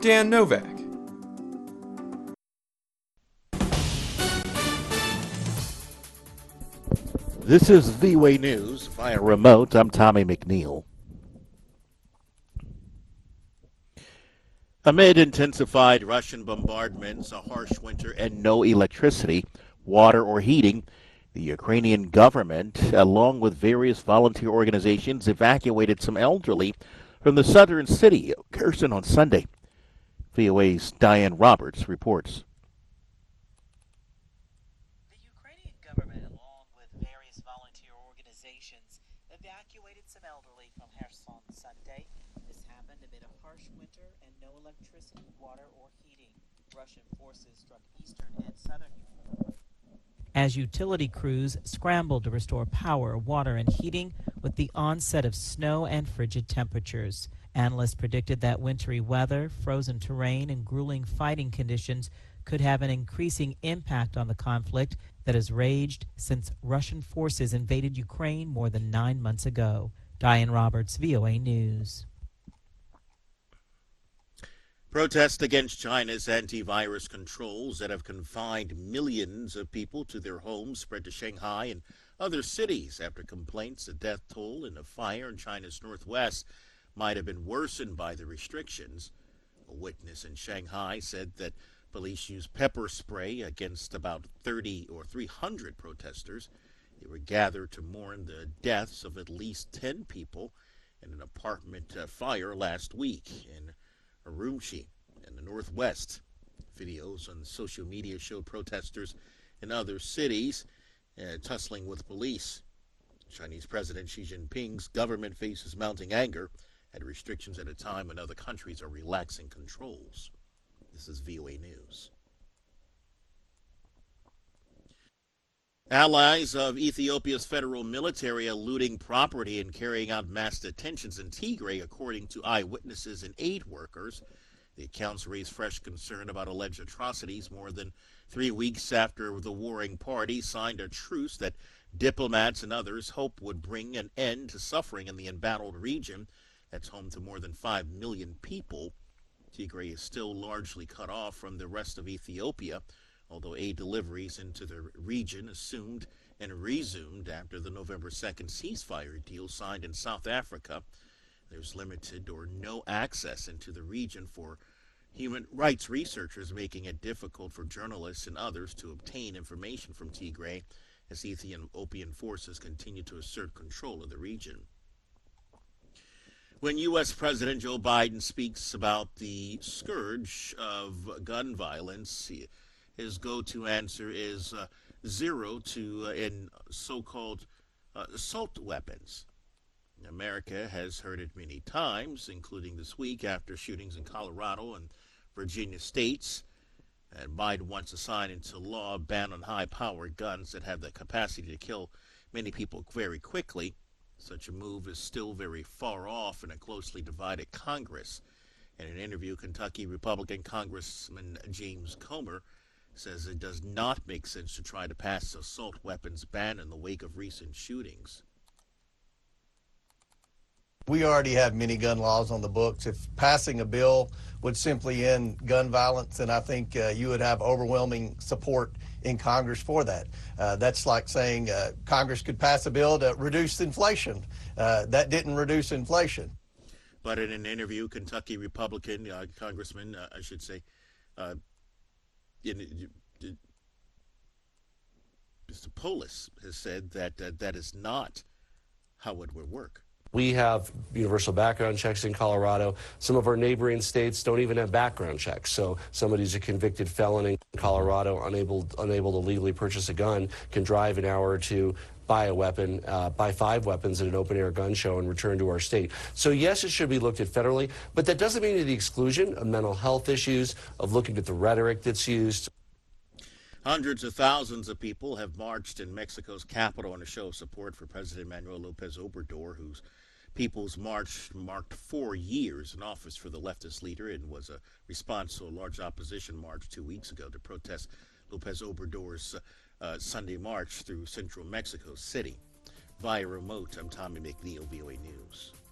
Dan Novak. This is VOA News via remote. I'm Tommy McNeil. Amid intensified Russian bombardments, a harsh winter, and no electricity, water, or heating, the Ukrainian government, along with various volunteer organizations, evacuated some elderly from the southern city of Kherson on Sunday. VOA's Diane Roberts reports. The Ukrainian government, along with various volunteer organizations, evacuated some elderly from Kherson Sunday. This happened amid a harsh winter and no electricity, water, or heating. Russian forces struck eastern and southern Ukraine as utility crews scrambled to restore power, water, and heating with the onset of snow and frigid temperatures. Analysts predicted that wintry weather, frozen terrain, and grueling fighting conditions could have an increasing impact on the conflict that has raged since Russian forces invaded Ukraine more than 9 months ago. Diane Roberts, VOA News. Protests against China's antivirus controls that have confined millions of people to their homes spread to Shanghai and other cities after complaints the death toll in a fire in China's northwest might have been worsened by the restrictions. A witness in Shanghai said that police used pepper spray against about 30 or 300 protesters. They were gathered to mourn the deaths of at least 10 people in an apartment fire last week in Urumqi in the northwest. Videos on social media showed protesters in other cities tussling with police. Chinese President Xi Jinping's government faces mounting anger at restrictions at a time when other countries are relaxing controls. This is VOA News. Allies of Ethiopia's federal military are looting property and carrying out mass detentions in Tigray, according to eyewitnesses and aid workers. The accounts raise fresh concern about alleged atrocities more than 3 weeks after the warring parties signed a truce that diplomats and others hope would bring an end to suffering in the embattled region that's home to more than 5 million people. Tigray is still largely cut off from the rest of Ethiopia, although aid deliveries into the region assumed and resumed after the November 2nd ceasefire deal signed in South Africa. There's limited or no access into the region for human rights researchers, making it difficult for journalists and others to obtain information from Tigray as Ethiopian forces continue to assert control of the region. When U.S. President Joe Biden speaks about the scourge of gun violence, his go-to answer is zero to in so-called assault weapons. America has heard it many times, including this week after shootings in Colorado and Virginia states. And Biden wants to sign into law a ban on high-powered guns that have the capacity to kill many people very quickly. Such a move is still very far off in a closely divided Congress. In an interview, Kentucky Republican Congressman James Comer says it does not make sense to try to pass an assault weapons ban in the wake of recent shootings. We already have many gun laws on the books. If passing a bill would simply end gun violence, then I think you would have overwhelming support in Congress for that. That's like saying Congress could pass a bill to reduce inflation. That didn't reduce inflation. But in an interview, Kentucky Republican Congressman, Mr. Polis has said that that is not how it would work. We have universal background checks in Colorado. Some of our neighboring states don't even have background checks. So somebody's a convicted felon in Colorado, unable to legally purchase a gun, can drive an hour or two, buy a weapon, buy 5 weapons at an open-air gun show and return to our state. So yes, it should be looked at federally, but that doesn't mean to the exclusion of mental health issues, of looking at the rhetoric that's used. Hundreds of thousands of people have marched in Mexico's capital in a show of support for President Manuel López Obrador, whose People's March marked 4 years in office for the leftist leader and was a response to a large opposition march 2 weeks ago to protest López Obrador's Sunday march through central Mexico City. Via remote, I'm Tommy McNeil, VOA News.